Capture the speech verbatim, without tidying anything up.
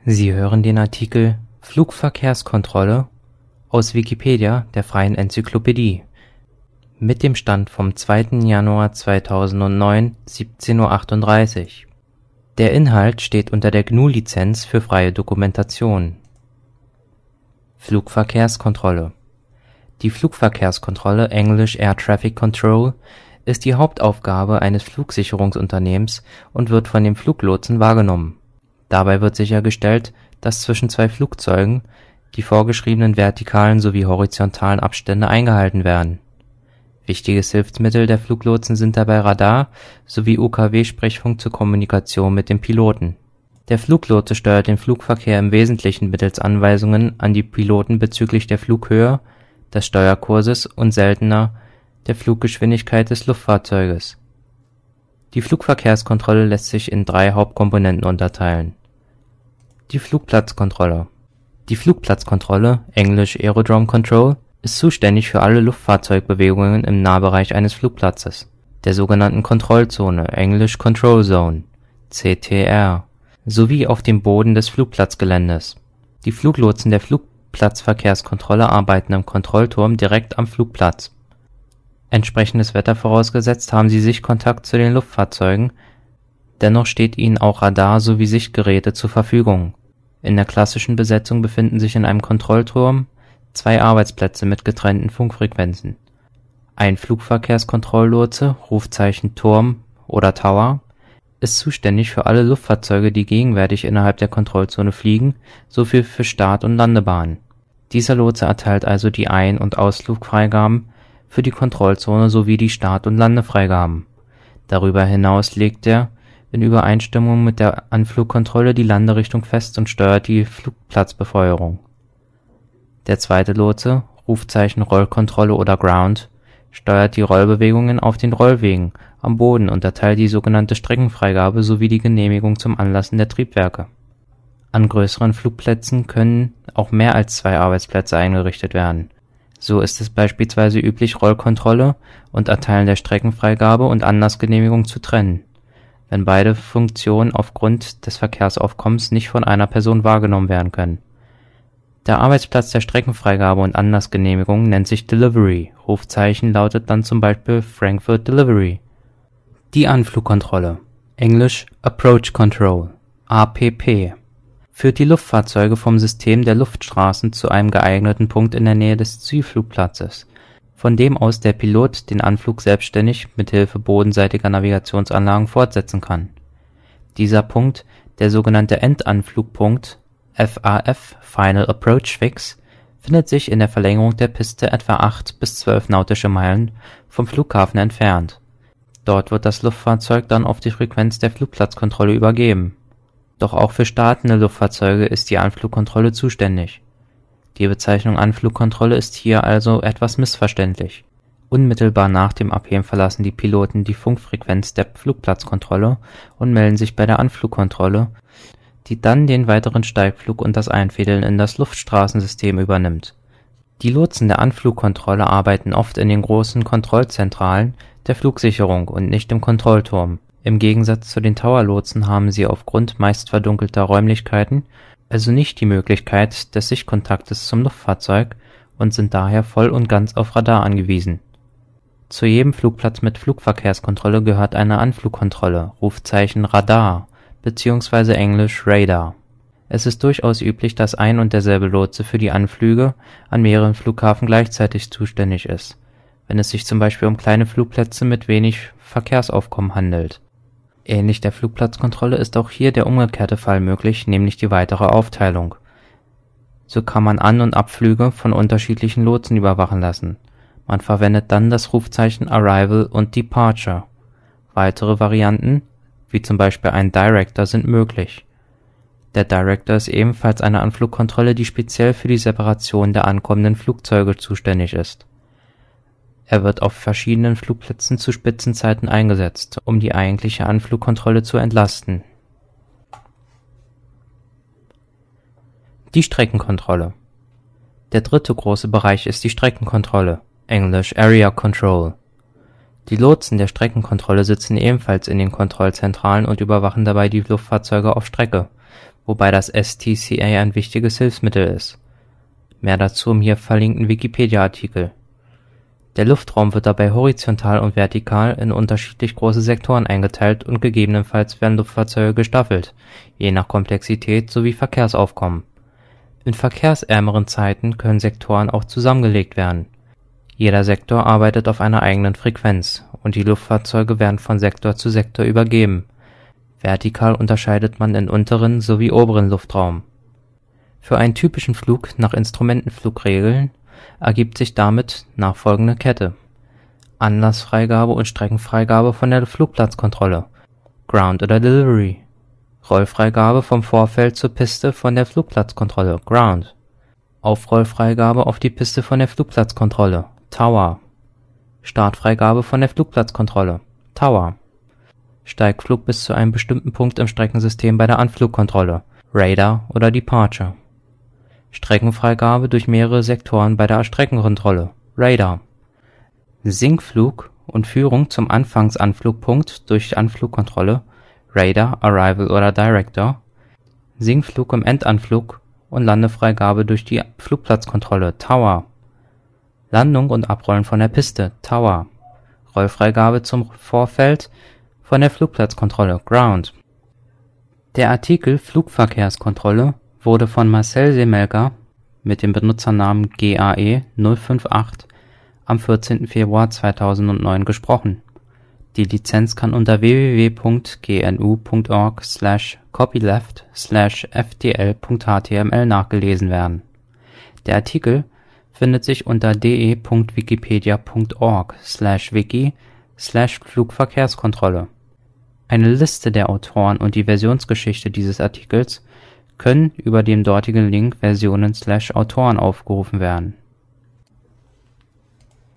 Sie hören den Artikel Flugverkehrskontrolle, aus Wikipedia, der freien Enzyklopädie. Mit dem Stand vom zweiten Januar zweitausendneun, siebzehn Uhr achtunddreißig. Der Inhalt steht unter der G N U-Lizenz für freie Dokumentation. Flugverkehrskontrolle. Die Flugverkehrskontrolle, englisch Air Traffic Control, ist die Hauptaufgabe eines Flugsicherungsunternehmens und wird von dem Fluglotsen wahrgenommen. Dabei wird sichergestellt, dass zwischen zwei Flugzeugen die vorgeschriebenen vertikalen sowie horizontalen Abstände eingehalten werden. Wichtiges Hilfsmittel der Fluglotsen sind dabei Radar sowie U K W-Sprechfunk zur Kommunikation mit dem Piloten. Der Fluglotse steuert den Flugverkehr im Wesentlichen mittels Anweisungen an die Piloten bezüglich der Flughöhe, des Steuerkurses und seltener der Fluggeschwindigkeit des Luftfahrzeuges. Die Flugverkehrskontrolle lässt sich in drei Hauptkomponenten unterteilen. Die Flugplatzkontrolle. Die Flugplatzkontrolle, englisch Aerodrome Control, ist zuständig für alle Luftfahrzeugbewegungen im Nahbereich eines Flugplatzes, der sogenannten Kontrollzone, englisch Control Zone, C T R, sowie auf dem Boden des Flugplatzgeländes. Die Fluglotsen der Flugplatzverkehrskontrolle arbeiten am Kontrollturm direkt am Flugplatz. Entsprechendes Wetter vorausgesetzt, haben sie Sichtkontakt zu den Luftfahrzeugen, dennoch steht ihnen auch Radar sowie Sichtgeräte zur Verfügung. In der klassischen Besetzung befinden sich in einem Kontrollturm zwei Arbeitsplätze mit getrennten Funkfrequenzen. Ein Flugverkehrskontrolllotse, Rufzeichen Turm oder Tower, ist zuständig für alle Luftfahrzeuge, die gegenwärtig innerhalb der Kontrollzone fliegen, sowie für Start- und Landebahnen. Dieser Lotse erteilt also die Ein- und Ausflugfreigaben für die Kontrollzone sowie die Start- und Landefreigaben. Darüber hinaus legt er in Übereinstimmung mit der Anflugkontrolle die Landerichtung fest und steuert die Flugplatzbefeuerung. Der zweite Lotse, Rufzeichen Rollkontrolle oder Ground, steuert die Rollbewegungen auf den Rollwegen am Boden und erteilt die sogenannte Streckenfreigabe sowie die Genehmigung zum Anlassen der Triebwerke. An größeren Flugplätzen können auch mehr als zwei Arbeitsplätze eingerichtet werden. So ist es beispielsweise üblich, Rollkontrolle und Erteilen der Streckenfreigabe und Anlassgenehmigung zu trennen, wenn beide Funktionen aufgrund des Verkehrsaufkommens nicht von einer Person wahrgenommen werden können. Der Arbeitsplatz der Streckenfreigabe und Anlassgenehmigung nennt sich Delivery, Rufzeichen lautet dann zum Beispiel Frankfurt Delivery. Die Anflugkontrolle, englisch Approach Control, A P P, führt die Luftfahrzeuge vom System der Luftstraßen zu einem geeigneten Punkt in der Nähe des Zielflugplatzes, von dem aus der Pilot den Anflug selbstständig mithilfe bodenseitiger Navigationsanlagen fortsetzen kann. Dieser Punkt, der sogenannte Endanflugpunkt, F A F, Final Approach Fix, findet sich in der Verlängerung der Piste etwa acht bis zwölf nautische Meilen vom Flughafen entfernt. Dort wird das Luftfahrzeug dann auf die Frequenz der Flugplatzkontrolle übergeben. Doch auch für startende Luftfahrzeuge ist die Anflugkontrolle zuständig. Die Bezeichnung Anflugkontrolle ist hier also etwas missverständlich. Unmittelbar nach dem Abheben verlassen die Piloten die Funkfrequenz der Flugplatzkontrolle und melden sich bei der Anflugkontrolle, die dann den weiteren Steigflug und das Einfädeln in das Luftstraßensystem übernimmt. Die Lotsen der Anflugkontrolle arbeiten oft in den großen Kontrollzentralen der Flugsicherung und nicht im Kontrollturm. Im Gegensatz zu den Tower-Lotsen haben sie aufgrund meist verdunkelter Räumlichkeiten also nicht die Möglichkeit des Sichtkontaktes zum Luftfahrzeug und sind daher voll und ganz auf Radar angewiesen. Zu jedem Flugplatz mit Flugverkehrskontrolle gehört eine Anflugkontrolle, Rufzeichen Radar bzw. englisch Radar. Es ist durchaus üblich, dass ein und derselbe Lotse für die Anflüge an mehreren Flughafen gleichzeitig zuständig ist, wenn es sich zum Beispiel um kleine Flugplätze mit wenig Verkehrsaufkommen handelt. Ähnlich der Flugplatzkontrolle ist auch hier der umgekehrte Fall möglich, nämlich die weitere Aufteilung. So kann man An- und Abflüge von unterschiedlichen Lotsen überwachen lassen. Man verwendet dann das Rufzeichen Arrival und Departure. Weitere Varianten, wie zum Beispiel ein Director, sind möglich. Der Director ist ebenfalls eine Anflugkontrolle, die speziell für die Separation der ankommenden Flugzeuge zuständig ist. Er wird auf verschiedenen Flugplätzen zu Spitzenzeiten eingesetzt, um die eigentliche Anflugkontrolle zu entlasten. Die Streckenkontrolle. Der dritte große Bereich ist die Streckenkontrolle, englisch Area Control. Die Lotsen der Streckenkontrolle sitzen ebenfalls in den Kontrollzentralen und überwachen dabei die Luftfahrzeuge auf Strecke, wobei das S T C A ein wichtiges Hilfsmittel ist. Mehr dazu im hier verlinkten Wikipedia-Artikel. Der Luftraum wird dabei horizontal und vertikal in unterschiedlich große Sektoren eingeteilt und gegebenenfalls werden Luftfahrzeuge gestaffelt, je nach Komplexität sowie Verkehrsaufkommen. In verkehrsärmeren Zeiten können Sektoren auch zusammengelegt werden. Jeder Sektor arbeitet auf einer eigenen Frequenz und die Luftfahrzeuge werden von Sektor zu Sektor übergeben. Vertikal unterscheidet man in unteren sowie oberen Luftraum. Für einen typischen Flug nach Instrumentenflugregeln ergibt sich damit nachfolgende Kette: Anlassfreigabe und Streckenfreigabe von der Flugplatzkontrolle (Ground oder Delivery), Rollfreigabe vom Vorfeld zur Piste von der Flugplatzkontrolle (Ground), Aufrollfreigabe auf die Piste von der Flugplatzkontrolle (Tower), Startfreigabe von der Flugplatzkontrolle (Tower), Steigflug bis zu einem bestimmten Punkt im Streckensystem bei der Anflugkontrolle (Radar oder Departure), Streckenfreigabe durch mehrere Sektoren bei der Streckenkontrolle (Radar), Sinkflug und Führung zum Anfangsanflugpunkt durch Anflugkontrolle (Radar, Arrival oder Director), Sinkflug im Endanflug und Landefreigabe durch die Flugplatzkontrolle (Tower), Landung und Abrollen von der Piste (Tower), Rollfreigabe zum Vorfeld von der Flugplatzkontrolle (Ground). Der Artikel Flugverkehrskontrolle wurde von Marcel Semelka mit dem Benutzernamen G A E null fünf acht am vierzehnten Februar zweitausendneun gesprochen. Die Lizenz kann unter w w w punkt g n u punkt org slash copyleft slash f t l punkt h t m l nachgelesen werden. Der Artikel findet sich unter de punkt wikipedia punkt org slash wiki slash Flugverkehrskontrolle. Eine Liste der Autoren und die Versionsgeschichte dieses Artikels können über dem dortigen Link Versionen slash Autoren aufgerufen werden